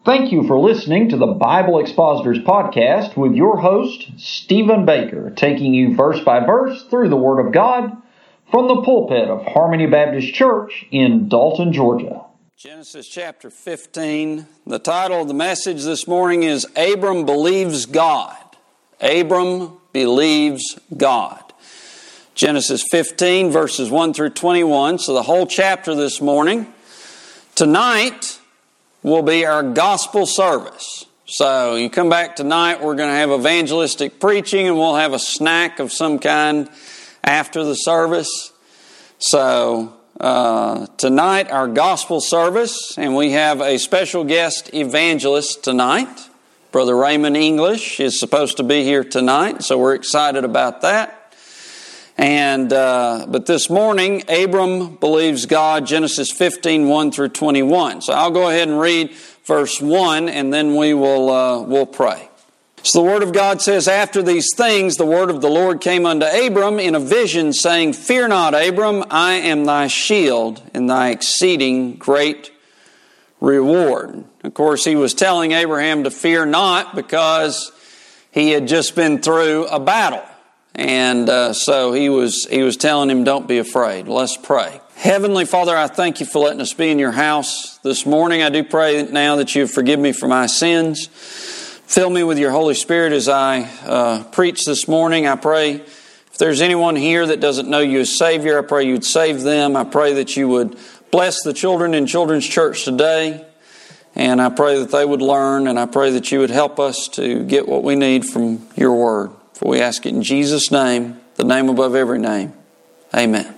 Thank you for listening to the Bible Expositors Podcast with your host, Stephen Baker, taking you verse by verse through the Word of God from the pulpit of Harmony Baptist Church in Dalton, Georgia. Genesis chapter 15. The title of the message this morning is Abram Believes God. Abram believes God. Genesis 15, verses 1 through 21. So the whole chapter this morning. Tonight will be our gospel service. So you come back tonight, we're going to have evangelistic preaching and we'll have a snack of some kind after the service. So tonight our gospel service, and we have a special guest evangelist tonight. Brother Raymond English is supposed to be here tonight, so we're excited about that. And but this morning, Abram believes God, Genesis 15, 1 through 21. So I'll go ahead and read verse 1, and then we'll pray. So the Word of God says, After these things, the word of the Lord came unto Abram in a vision, saying, Fear not, Abram, I am thy shield, and thy exceeding great reward. Of course, he was telling Abraham to fear not because he had just been through a battle. And so he was telling him, don't be afraid. Let's pray. Heavenly Father, I thank you for letting us be in your house this morning. I do pray now that you forgive me for my sins. Fill me with your Holy Spirit as I preach this morning. I pray if there's anyone here that doesn't know you as Savior, I pray you'd save them. I pray that you would bless the children in Children's Church today. And I pray that they would learn, and I pray that you would help us to get what we need from your word. For we ask it in Jesus' name, the name above every name. Amen.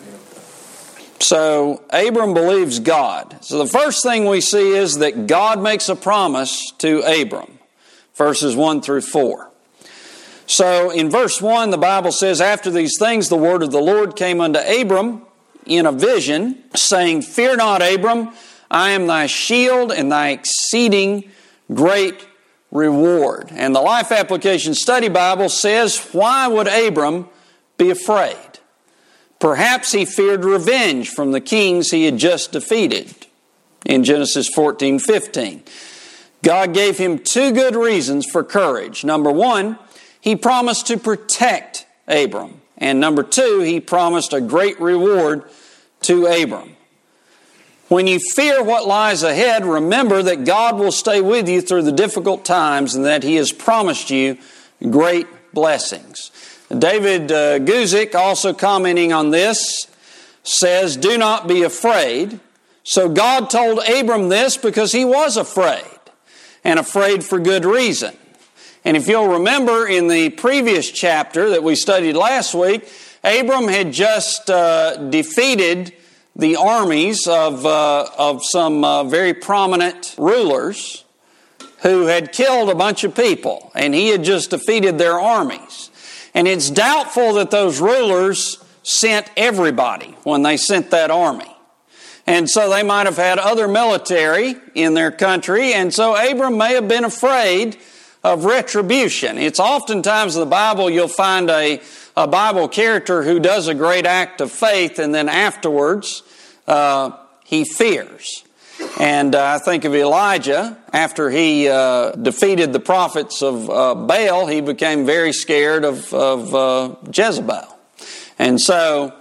So, Abram believes God. So the first thing we see is that God makes a promise to Abram. Verses 1 through 4. So, in verse 1, the Bible says, After these things, the word of the Lord came unto Abram in a vision, saying, Fear not, Abram, I am thy shield and thy exceeding great reward. And the Life Application Study Bible says, why would Abram be afraid? Perhaps he feared revenge from the kings he had just defeated in Genesis 14:15. God gave him two good reasons for courage. Number one, he promised to protect Abram. And number two, he promised a great reward to Abram. When you fear what lies ahead, remember that God will stay with you through the difficult times and that He has promised you great blessings. David Guzik, also commenting on this, says, Do not be afraid. So God told Abram this because he was afraid, and afraid for good reason. And if you'll remember in the previous chapter that we studied last week, Abram had just defeated the armies of some very prominent rulers who had killed a bunch of people, and he had just defeated their armies. And it's doubtful that those rulers sent everybody when they sent that army. And so they might have had other military in their country, and so Abram may have been afraid of retribution. It's oftentimes in the Bible you'll find a Bible character who does a great act of faith, and then afterwards he fears. And I think of Elijah. After he defeated the prophets of Baal, he became very scared of Jezebel. And so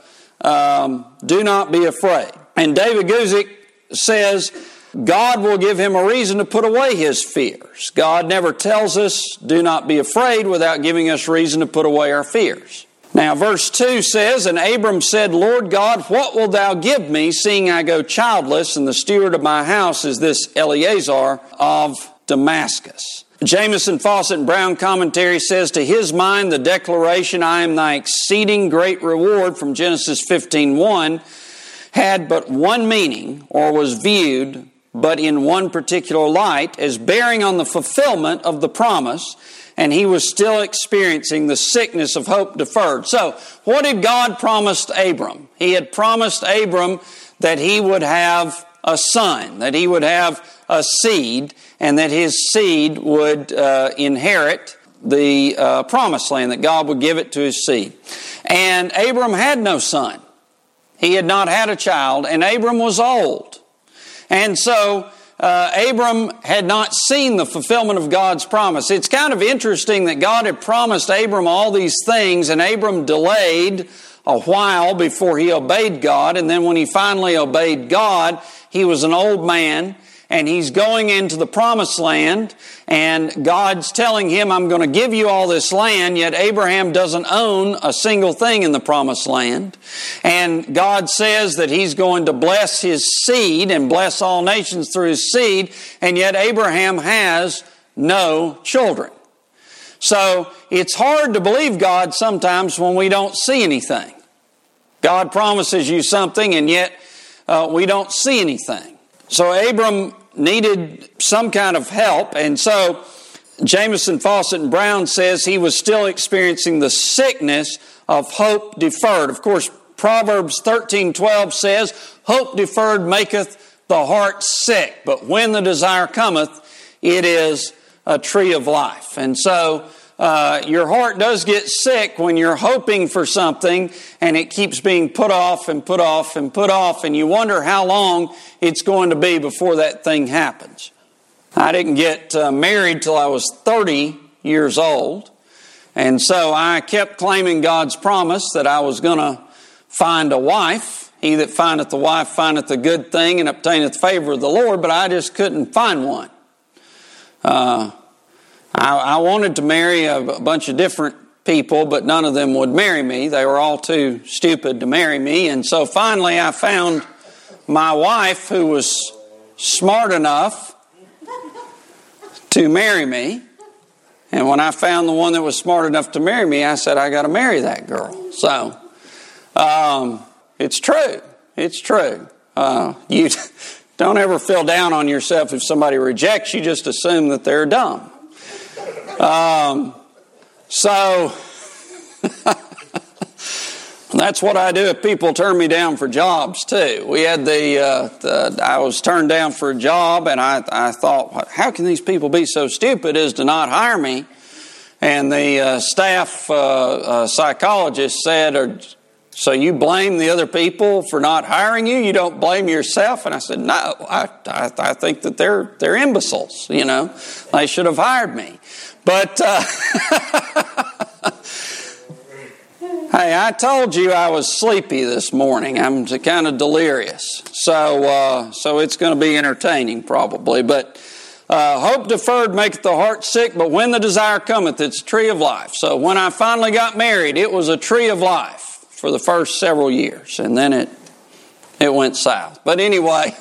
do not be afraid. And David Guzik says God will give him a reason to put away his fears. God never tells us, do not be afraid, without giving us reason to put away our fears. Now, verse 2 says, And Abram said, Lord God, what wilt thou give me, seeing I go childless, and the steward of my house is this Eleazar of Damascus? Jamieson, Fawcett, and Brown commentary says, To his mind, the declaration, I am thy exceeding great reward from Genesis 15:1, had but one meaning, or was viewed but in one particular light, as bearing on the fulfillment of the promise, and he was still experiencing the sickness of hope deferred. So, what did God promise Abram? He had promised Abram that he would have a son, that he would have a seed, and that his seed would inherit the promised land, that God would give it to his seed. And Abram had no son. He had not had a child, and Abram was old. And so Abram had not seen the fulfillment of God's promise. It's kind of interesting that God had promised Abram all these things, and Abram delayed a while before he obeyed God. And then when he finally obeyed God, he was an old man, and he's going into the promised land, and God's telling him, I'm going to give you all this land, yet Abraham doesn't own a single thing in the promised land. And God says that He's going to bless his seed and bless all nations through his seed, and yet Abraham has no children. So it's hard to believe God sometimes when we don't see anything. God promises you something, and yet we don't see anything. So Abram needed some kind of help, and so Jamieson, Fawcett, and Brown says he was still experiencing the sickness of hope deferred. Of course, Proverbs 13:12 says, hope deferred maketh the heart sick, but when the desire cometh, it is a tree of life. And so your heart does get sick when you're hoping for something and it keeps being put off and put off and put off, and you wonder how long it's going to be before that thing happens. I didn't get married till I was 30 years old, and so I kept claiming God's promise that I was going to find a wife. He that findeth a wife findeth a good thing and obtaineth favor of the Lord, but I just couldn't find one. I wanted to marry a bunch of different people, but none of them would marry me. They were all too stupid to marry me. And so finally I found my wife who was smart enough to marry me. And when I found the one that was smart enough to marry me, I said, I got to marry that girl. So it's true. It's true. You don't ever feel down on yourself if somebody rejects you. Just assume that they're dumb. So that's what I do if people turn me down for jobs too. We had I was turned down for a job, and I thought, how can these people be so stupid as to not hire me? And the staff psychologist said, so you blame the other people for not hiring you? You don't blame yourself? And I said, no, I think that they're imbeciles. You know, they should have hired me. But hey, I told you I was sleepy this morning. I'm kind of delirious, so it's going to be entertaining probably. But hope deferred maketh the heart sick, but when the desire cometh, it's a tree of life. So when I finally got married, it was a tree of life for the first several years, and then it went south. But anyway,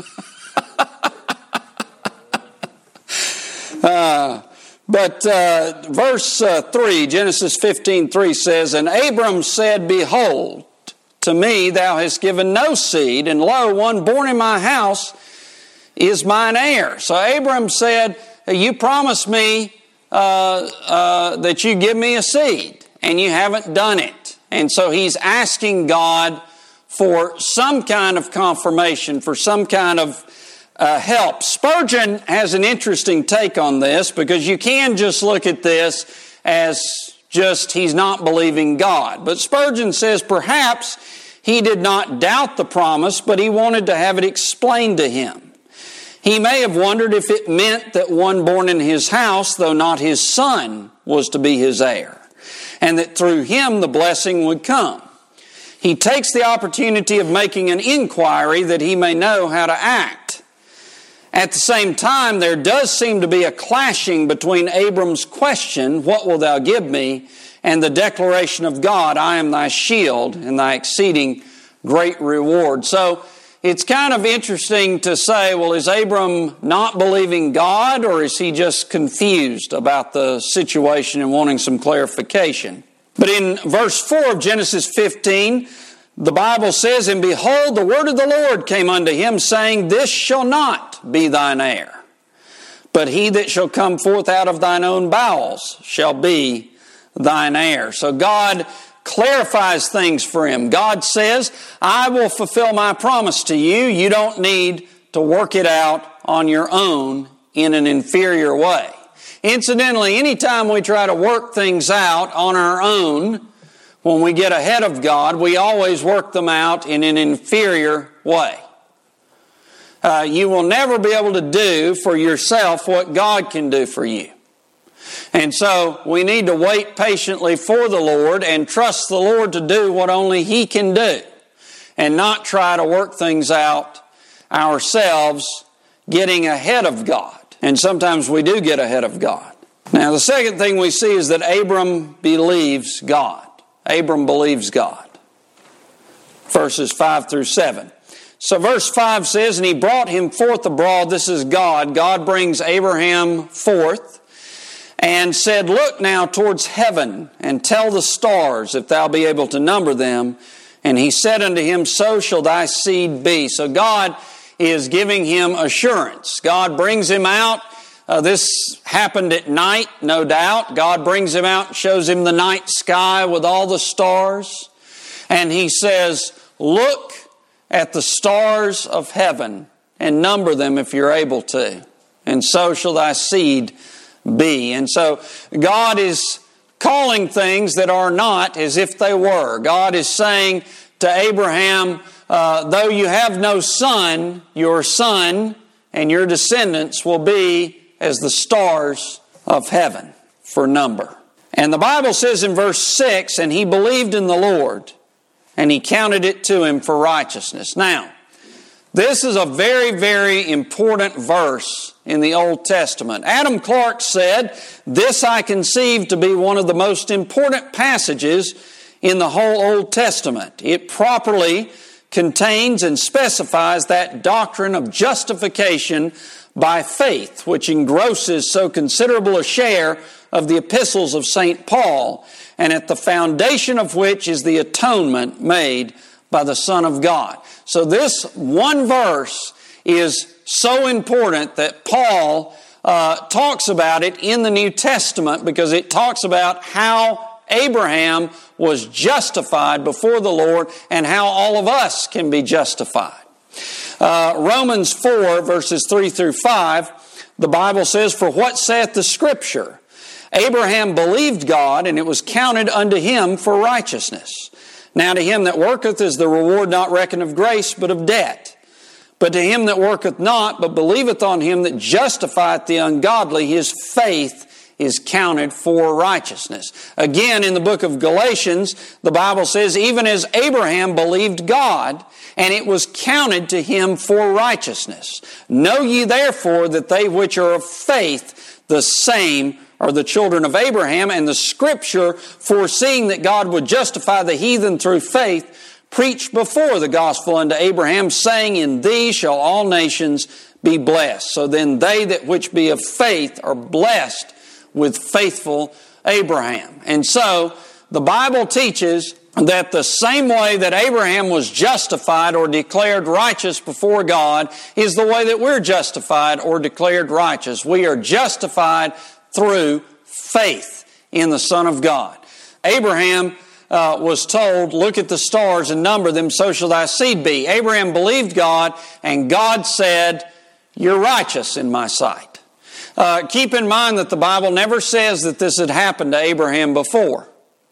verse 3, Genesis 15:3 says, and Abram said, behold, to me thou hast given no seed, and lo, one born in my house is mine heir. So Abram said, you promised me that you give me a seed, and you haven't done it. And so he's asking God for some kind of confirmation, for some kind of help. Spurgeon has an interesting take on this, because you can just look at this as just he's not believing God. But Spurgeon says perhaps he did not doubt the promise, but he wanted to have it explained to him. He may have wondered if it meant that one born in his house, though not his son, was to be his heir, and that through him the blessing would come. He takes the opportunity of making an inquiry that he may know how to act. At the same time, there does seem to be a clashing between Abram's question, what wilt thou give me, and the declaration of God, I am thy shield and thy exceeding great reward. So it's kind of interesting to say, well, is Abram not believing God, or is he just confused about the situation and wanting some clarification? But in verse 4 of Genesis 15, the Bible says, and behold, the word of the Lord came unto him, saying, this shall not be thine heir, but he that shall come forth out of thine own bowels shall be thine heir. So God clarifies things for him. God says, I will fulfill my promise to you. You don't need to work it out on your own in an inferior way. Incidentally, anytime we try to work things out on our own, when we get ahead of God, we always work them out in an inferior way. you will never be able to do for yourself what God can do for you. And so we need to wait patiently for the Lord and trust the Lord to do what only He can do, and not try to work things out ourselves, getting ahead of God. And sometimes we do get ahead of God. Now, the second thing we see is that Abram believes God. Abram believes God. Verses 5 through 7. So verse 5 says, "And he brought him forth abroad," this is God. God brings Abraham forth, "and said, Look now towards heaven, and tell the stars, if thou be able to number them. And he said unto him, So shall thy seed be." So God is giving him assurance. God brings him out. This happened at night, no doubt. God brings him out and shows him the night sky with all the stars. And He says, "Look at the stars of heaven and number them if you're able to. And so shall thy seed be." And so God is calling things that are not as if they were. God is saying to Abraham, though you have no son, your son and your descendants will be as the stars of heaven for number. And the Bible says in verse 6, "And he believed in the Lord, and He counted it to him for righteousness." Now, this is a very, very important verse in the Old Testament. Adam Clarke said, "This I conceive to be one of the most important passages in the whole Old Testament. It properly contains and specifies that doctrine of justification by faith, which engrosses so considerable a share of the epistles of St. Paul, and at the foundation of which is the atonement made by the Son of God." So this one verse is so important that Paul talks about it in the New Testament, because it talks about how Abraham was justified before the Lord and how all of us can be justified. Romans 4 verses 3 through 5, the Bible says, "For what saith the Scripture? Abraham believed God, and it was counted unto him for righteousness. Now to him that worketh is the reward not reckoned of grace, but of debt. But to him that worketh not, but believeth on him that justifieth the ungodly, his faith is counted for righteousness." Again, in the book of Galatians, the Bible says, "Even as Abraham believed God, and it was counted to him for righteousness. Know ye therefore that they which are of faith, the same are the children of Abraham. And the Scripture, foreseeing that God would justify the heathen through faith, preached before the gospel unto Abraham, saying, In thee shall all nations be blessed. So then they that which be of faith are blessed with faithful Abraham." And so the Bible teaches that the same way that Abraham was justified or declared righteous before God is the way that we're justified or declared righteous. We are justified through faith in the Son of God. Abraham was told, "Look at the stars and number them, so shall thy seed be." Abraham believed God, and God said, "You're righteous in my sight." Keep in mind that the Bible never says that this had happened to Abraham before.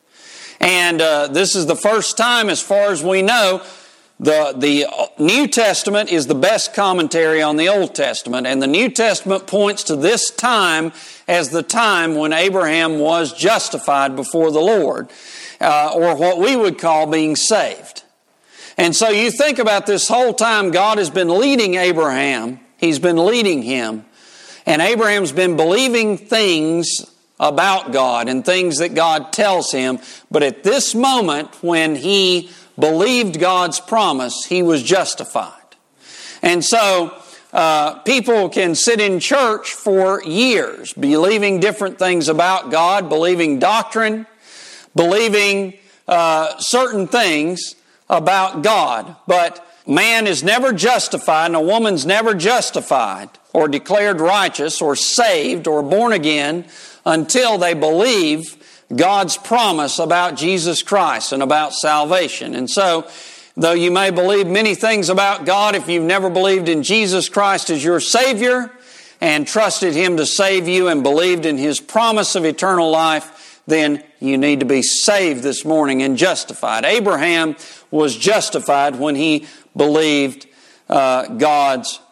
And this is the first time, as far as we know. The New Testament is the best commentary on the Old Testament, and the New Testament points to this time as the time when Abraham was justified before the Lord, or what we would call being saved. And so you think about this whole time, God has been leading Abraham. He's been leading him, and Abraham's been believing things about God and things that God tells him. But at this moment, when he believed God's promise, he was justified. And so people can sit in church for years believing different things about God, believing doctrine, believing certain things about God. But man is never justified, and a woman's never justified or declared righteous or saved or born again until they believe God's promise about Jesus Christ and about salvation. And so, though you may believe many things about God, if you've never believed in Jesus Christ as your Savior and trusted Him to save you and believed in His promise of eternal life, then you need to be saved this morning and justified. Abraham was justified when he believed God's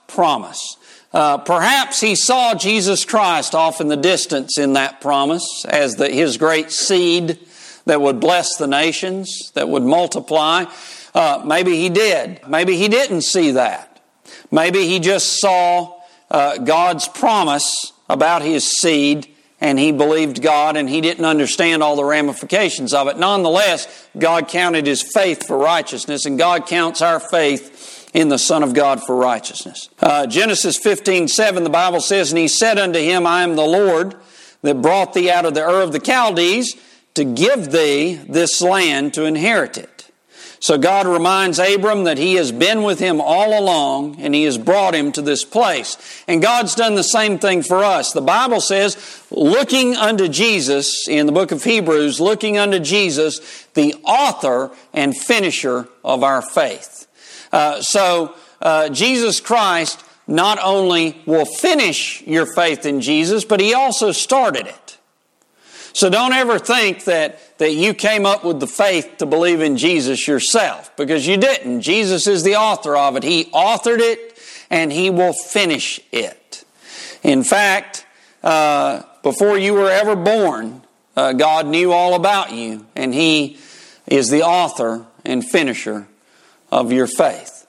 promise. Perhaps he saw Jesus Christ off in the distance in that promise as his great seed that would bless the nations, that would multiply. Maybe he did. Maybe he didn't see that. Maybe he just saw God's promise about his seed, and he believed God, and he didn't understand all the ramifications of it. Nonetheless, God counted his faith for righteousness, and God counts our faith in the Son of God for righteousness. Genesis 15:7, the Bible says, "And he said unto him, I am the Lord that brought thee out of the Ur of the Chaldees to give thee this land to inherit it." So God reminds Abram that he has been with him all along, and he has brought him to this place. And God's done the same thing for us. The Bible says, looking unto Jesus, in the book of Hebrews, looking unto Jesus, the author and finisher of our faith. So Jesus Christ not only will finish your faith in Jesus, but he also started it. So don't ever think that you came up with the faith to believe in Jesus yourself, because you didn't. Jesus is the author of it. He authored it, and he will finish it. In fact, before you were ever born, God knew all about you, and he is the author and finisher of your faith.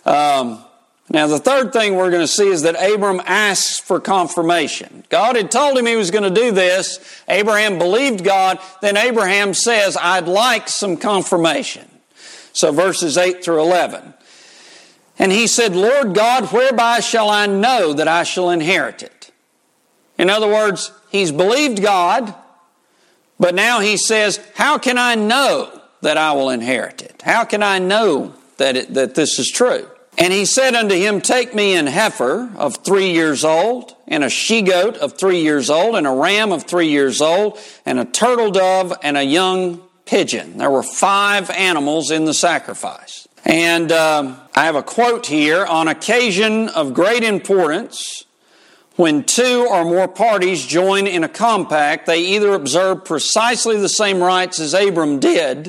Now, the third thing we're going to see is that Abram asks for confirmation. God had told him he was going to do this. Abraham believed God. Then Abraham says, I'd like some confirmation. So verses 8 through 11. And he said, Lord God, whereby shall I know that I shall inherit it? In other words, he's believed God, but now he says, how can I know that I will inherit it? How can I know that this is true? And he said unto him, take me an heifer of 3 years old, and a she-goat of 3 years old, and a ram of 3 years old, and a turtle dove, and a young pigeon. There were 5 animals in the sacrifice. And I have a quote here, on occasion of great importance, when 2 or more parties join in a compact, they either observe precisely the same rites as Abram did,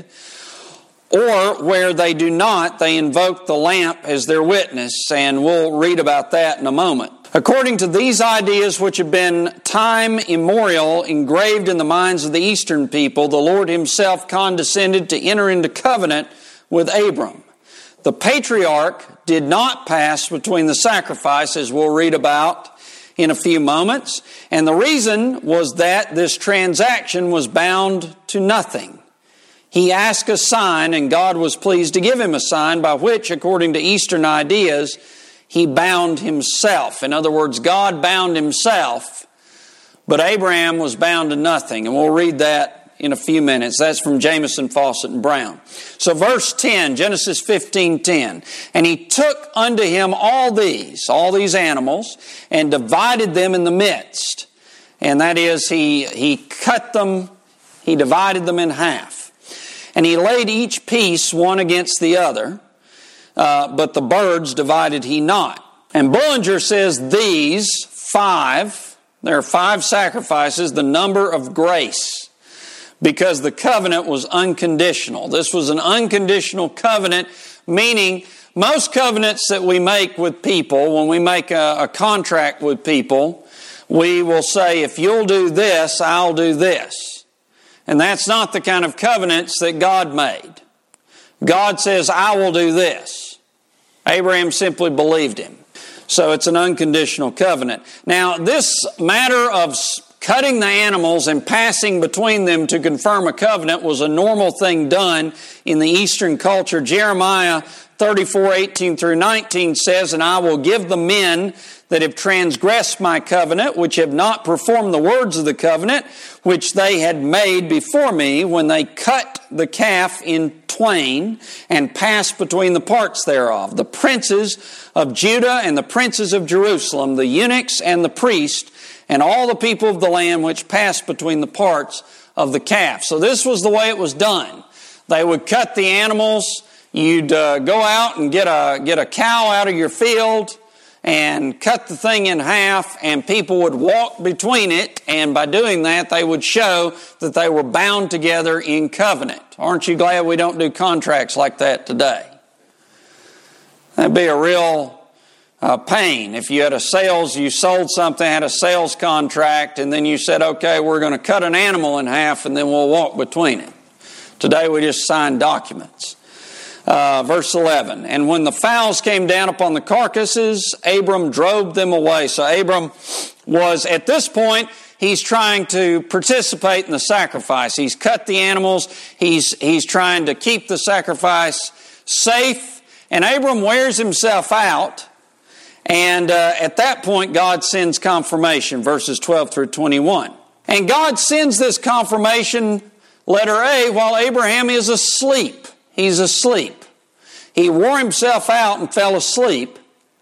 or where they do not, they invoke the lamp as their witness, and we'll read about that in a moment. According to these ideas, which have been time immemorial engraved in the minds of the Eastern people, the Lord himself condescended to enter into covenant with Abram. The patriarch did not pass between the sacrifices we'll read about in a few moments, and the reason was that this transaction was bound to nothing. He asked a sign, and God was pleased to give him a sign by which, according to Eastern ideas, he bound himself. In other words, God bound himself, but Abraham was bound to nothing. And we'll read that in a few minutes. That's from Jamieson, Fawcett, and Brown. So verse 10, Genesis 15:10. And he took unto him all these animals, and divided them in the midst. And that is, he cut them, he divided them in half. And he laid each piece one against the other, but the birds divided he not. And Bullinger says these 5, there are 5 sacrifices, the number of grace, because the covenant was unconditional. This was an unconditional covenant, meaning most covenants that we make with people, when we make a contract with people, we will say, if you'll do this, I'll do this. And that's not the kind of covenants that God made. God says, I will do this. Abraham simply believed him. So it's an unconditional covenant. Now, this matter of cutting the animals and passing between them to confirm a covenant was a normal thing done in the Eastern culture. Jeremiah 34:18 through 19 says, and I will give the men that have transgressed my covenant, which have not performed the words of the covenant, which they had made before me when they cut the calf in twain and passed between the parts thereof. The princes of Judah and the princes of Jerusalem, the eunuchs and the priest, and all the people of the land which passed between the parts of the calf. So this was the way it was done. They would cut the animals. You'd go out and get a cow out of your field and cut the thing in half, and people would walk between it, and by doing that, they would show that they were bound together in covenant. Aren't you glad we don't do contracts like that today? That'd be a real pain. If you had you sold something, had a sales contract, and then you said, okay, we're going to cut an animal in half and then we'll walk between it. Today we just sign documents. Verse 11, and when the fowls came down upon the carcasses, Abram drove them away. So Abram was, at this point, he's trying to participate in the sacrifice. He's cut the animals. He's trying to keep the sacrifice safe. And Abram wears himself out. And at that point, God sends confirmation, verses 12 through 21. And God sends this confirmation, letter A, while Abraham is asleep. He's asleep. He wore himself out and fell asleep.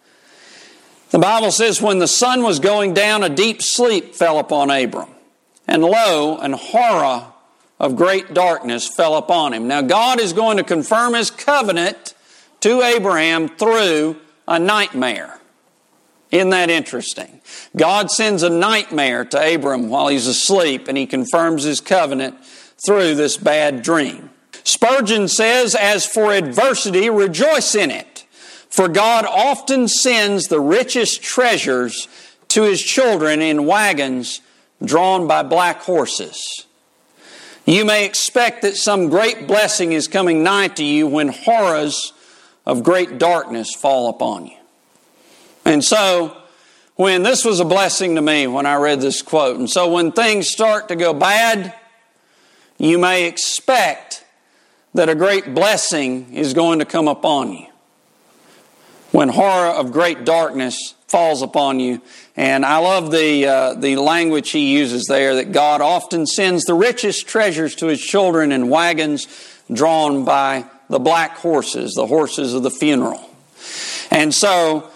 The Bible says, when the sun was going down, a deep sleep fell upon Abram. And lo, an horror of great darkness fell upon him. Now God is going to confirm His covenant to Abraham through a nightmare. Isn't that interesting? God sends a nightmare to Abram while he's asleep, and He confirms His covenant through this bad dream. Spurgeon says, as for adversity, rejoice in it, for God often sends the richest treasures to His children in wagons drawn by black horses. You may expect that some great blessing is coming nigh to you when horrors of great darkness fall upon you. And so, when this was a blessing to me when I read this quote, and so when things start to go bad, you may expect that a great blessing is going to come upon you. When horror of great darkness falls upon you. And I love the language he uses there, that God often sends the richest treasures to His children in wagons drawn by the black horses, the horses of the funeral. And so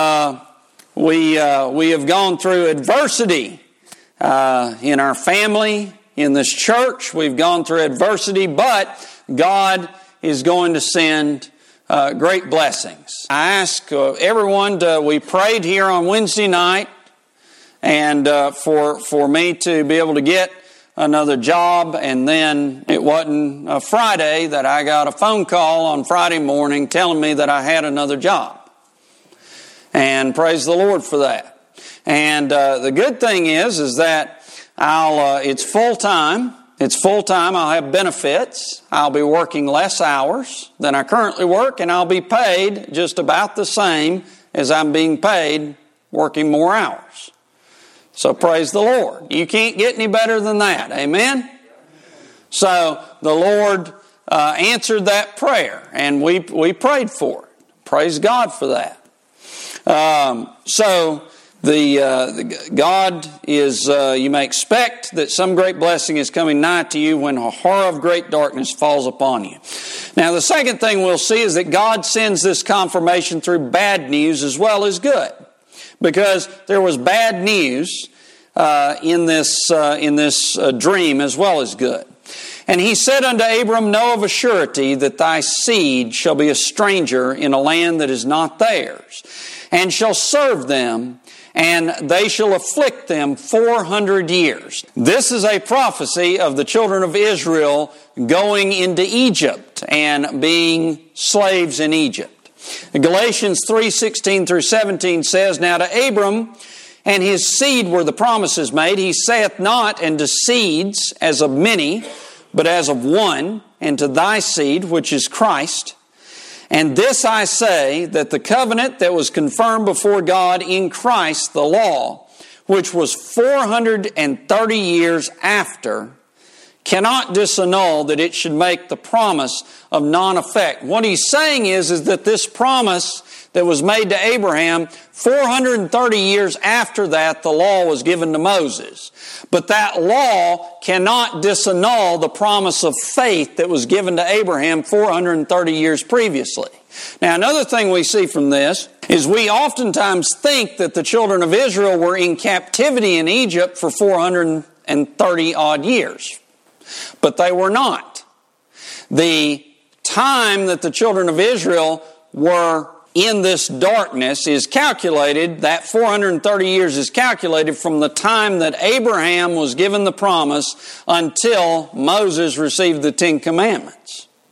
we have gone through adversity in our family, in this church. We've gone through adversity, but God is going to send great blessings. I ask everyone we prayed here on Wednesday night, and for me to be able to get another job, and then it wasn't Friday that I got a phone call on Friday morning telling me that I had another job. And praise the Lord for that. And the good thing is that it's full time. It's full time. I'll have benefits. I'll be working less hours than I currently work, and I'll be paid just about the same as I'm being paid working more hours. So praise the Lord. You can't get any better than that. Amen? So the Lord answered that prayer, and we prayed for it. Praise God for that. God is, you may expect that some great blessing is coming nigh to you when a horror of great darkness falls upon you. Now, the second thing we'll see is that God sends this confirmation through bad news as well as good. Because there was bad news in this dream as well as good. And He said unto Abram, know of a surety that thy seed shall be a stranger in a land that is not theirs, and shall serve them, and they shall afflict them 400 years. This is a prophecy of the children of Israel going into Egypt and being slaves in Egypt. Galatians 3:16 through 17 says, now to Abram and his seed were the promises made. He saith not, and to seeds as of many, but as of one, and to thy seed, which is Christ. And this I say, that the covenant that was confirmed before God in Christ, the law, which was 430 years after, cannot disannul that it should make the promise of non-effect. What he's saying is that this promise that was made to Abraham, 430 years after that, the law was given to Moses. But that law cannot disannul the promise of faith that was given to Abraham 430 years previously. Now, another thing we see from this is we oftentimes think that the children of Israel were in captivity in Egypt for 430 odd years. But they were not. The time that the children of Israel were in this darkness is calculated, that 430 years is calculated from the time that Abraham was given the promise until Moses received the Ten Commandments.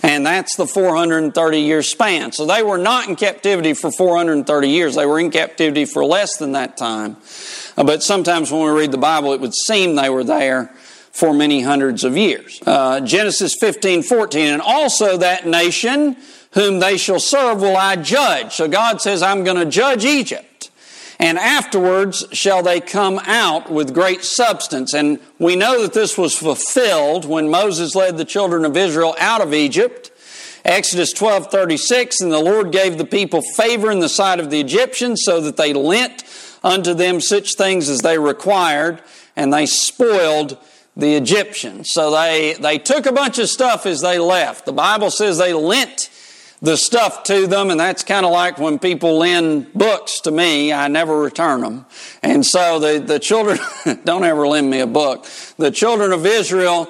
And that's the 430-year span. So they were not in captivity for 430 years. They were in captivity for less than that time. But sometimes when we read the Bible, it would seem they were there for many hundreds of years. Genesis 15:14, and also that nation whom they shall serve will I judge. So God says, I'm going to judge Egypt. And afterwards shall they come out with great substance. And we know that this was fulfilled when Moses led the children of Israel out of Egypt. Exodus 12:36, and the Lord gave the people favor in the sight of the Egyptians, so that they lent unto them such things as they required, and they spoiled the Egyptians. So they took a bunch of stuff as they left. The Bible says they lent the stuff to them, and that's kind of like when people lend books to me, I never return them. And so the children, don't ever lend me a book. The children of Israel,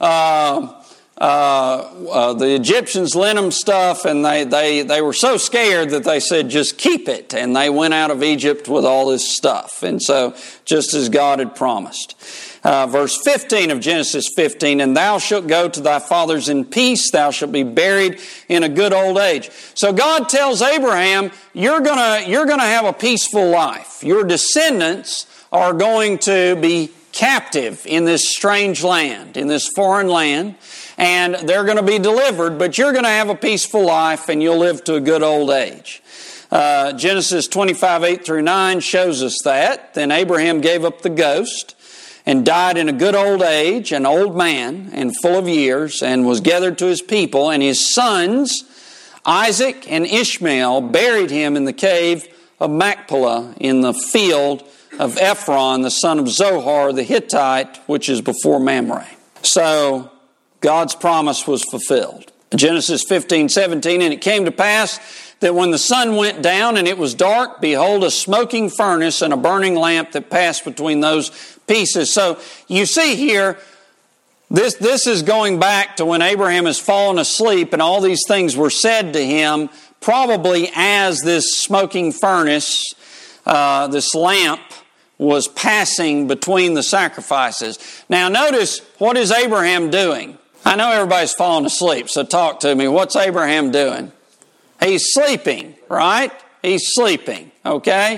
the Egyptians lent them stuff, and they were so scared that they said, just keep it. And they went out of Egypt with all this stuff. And so, just as God had promised. Verse 15 of Genesis 15, and thou shalt go to thy fathers in peace, thou shalt be buried in a good old age. So God tells Abraham, you're gonna have a peaceful life. Your descendants are going to be captive in this strange land, in this foreign land, and they're going to be delivered, but you're going to have a peaceful life and you'll live to a good old age. Genesis 25:8-9 shows us that. Then Abraham gave up the ghost and died in a good old age, an old man and full of years, and was gathered to his people, and his sons, Isaac and Ishmael, buried him in the cave of Machpelah in the field of Ephron, the son of Zohar the Hittite, which is before Mamre. So, God's promise was fulfilled. Genesis 15:17, and it came to pass that when the sun went down and it was dark, behold, a smoking furnace and a burning lamp that passed between those pieces. So you see here, this is going back to when Abraham has fallen asleep and all these things were said to him, probably as this smoking furnace, this lamp, was passing between the sacrifices. Now notice, what is Abraham doing? I know everybody's falling asleep, so talk to me. What's Abraham doing? He's sleeping, right? He's sleeping, okay?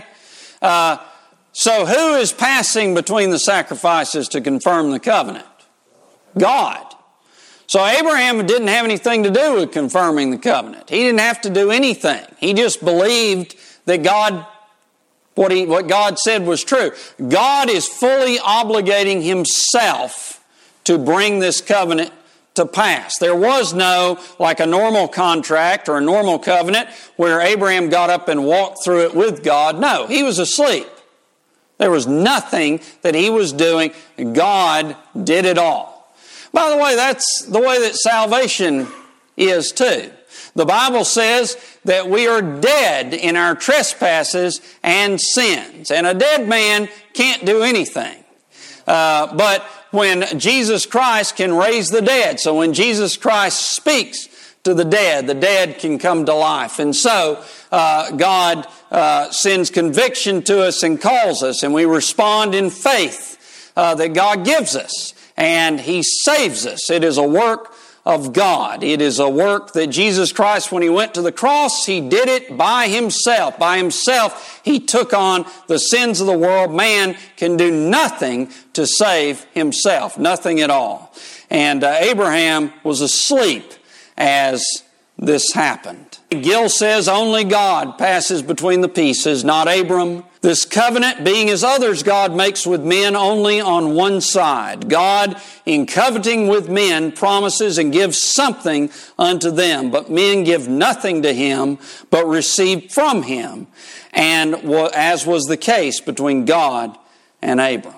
So who is passing between the sacrifices to confirm the covenant? God. So Abraham didn't have anything to do with confirming the covenant. He didn't have to do anything. He just believed that what God said was true. God is fully obligating Himself to bring this covenant to pass. There was no, like a normal contract or a normal covenant where Abraham got up and walked through it with God. No, he was asleep. There was nothing that he was doing. God did it all. By the way, that's the way that salvation is too. The Bible says that we are dead in our trespasses and sins. And a dead man can't do anything. But when Jesus Christ can raise the dead, so when Jesus Christ speaks to the dead can come to life. And so God sends conviction to us and calls us, and we respond in faith that God gives us, and He saves us. It is a work of God. It is a work that Jesus Christ, when He went to the cross, He did it by Himself. By Himself, He took on the sins of the world. Man can do nothing to save himself. Nothing at all. And Abraham was asleep as this happened. Gill says only God passes between the pieces, not Abram. This covenant, being as others God makes with men only on one side. God, in coveting with men, promises and gives something unto them. But men give nothing to Him, but receive from Him. And as was the case between God and Abram.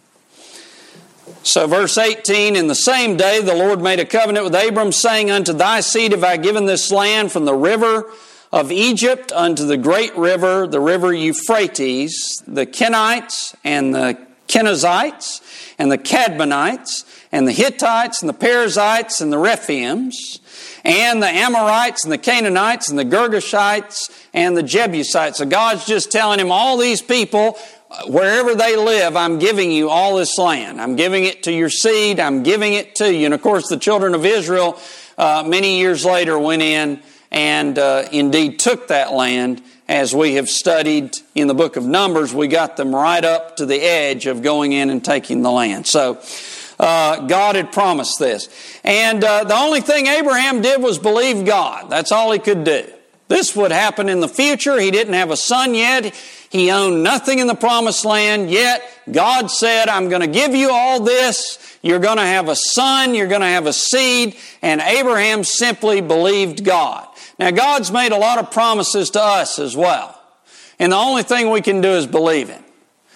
So verse 18, in the same day the Lord made a covenant with Abram, saying, unto thy seed have I given this land from the river of Egypt unto the great river, the river Euphrates, the Kenites and the Kenizzites and the Cadmonites and the Hittites and the Perizzites and the Rephaims and the Amorites and the Canaanites and the Girgashites and the Jebusites. So God's just telling him all these people, wherever they live, I'm giving you all this land. I'm giving it to your seed. I'm giving it to you. And of course, the children of Israel many years later went in and indeed took that land. As we have studied in the book of Numbers, we got them right up to the edge of going in and taking the land. So God had promised this. And the only thing Abraham did was believe God. That's all he could do. This would happen in the future. He didn't have a son yet. He owned nothing in the promised land, yet God said, I'm going to give you all this. You're going to have a son. You're going to have a seed. And Abraham simply believed God. Now, God's made a lot of promises to us as well. And the only thing we can do is believe Him.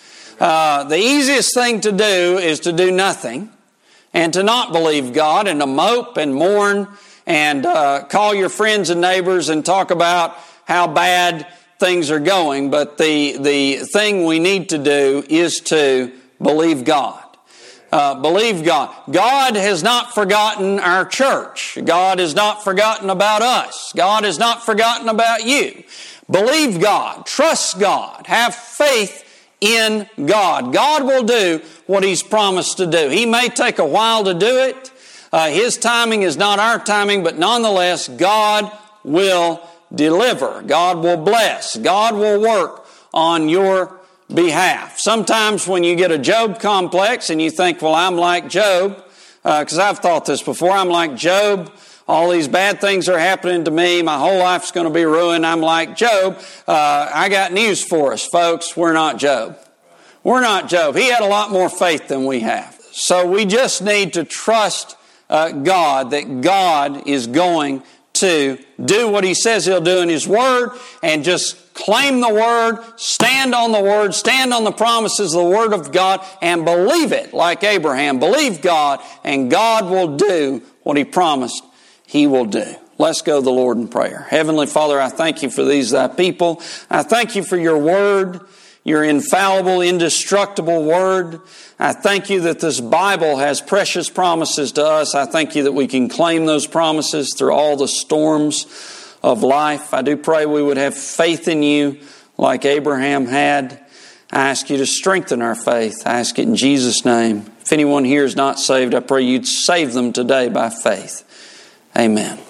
The easiest thing to do is to do nothing and to not believe God and to mope and mourn and call your friends and neighbors and talk about how bad things are going. But the thing we need to do is to believe God. Believe God. God has not forgotten our church. God has not forgotten about us. God has not forgotten about you. Believe God. Trust God. Have faith in God. God will do what He's promised to do. He may take a while to do it. His timing is not our timing, but nonetheless, God will deliver. God will bless. God will work on your behalf. Sometimes when you get a Job complex and you think, well, I'm like Job, because I've thought this before, I'm like Job, all these bad things are happening to me, my whole life's going to be ruined, I'm like Job. I got news for us, folks, we're not Job. We're not Job. He had a lot more faith than we have. So we just need to trust God, that God is going to do what He says He'll do in His Word, and just claim the Word, stand on the Word, stand on the promises of the Word of God, and believe it like Abraham. Believe God, and God will do what He promised He will do. Let's go to the Lord in prayer. Heavenly Father, I thank You for these Thy people. I thank You for Your Word, Your infallible, indestructible Word. I thank You that this Bible has precious promises to us. I thank You that we can claim those promises through all the storms of life. I do pray we would have faith in You like Abraham had. I ask You to strengthen our faith. I ask it in Jesus' name. If anyone here is not saved, I pray You'd save them today by faith. Amen.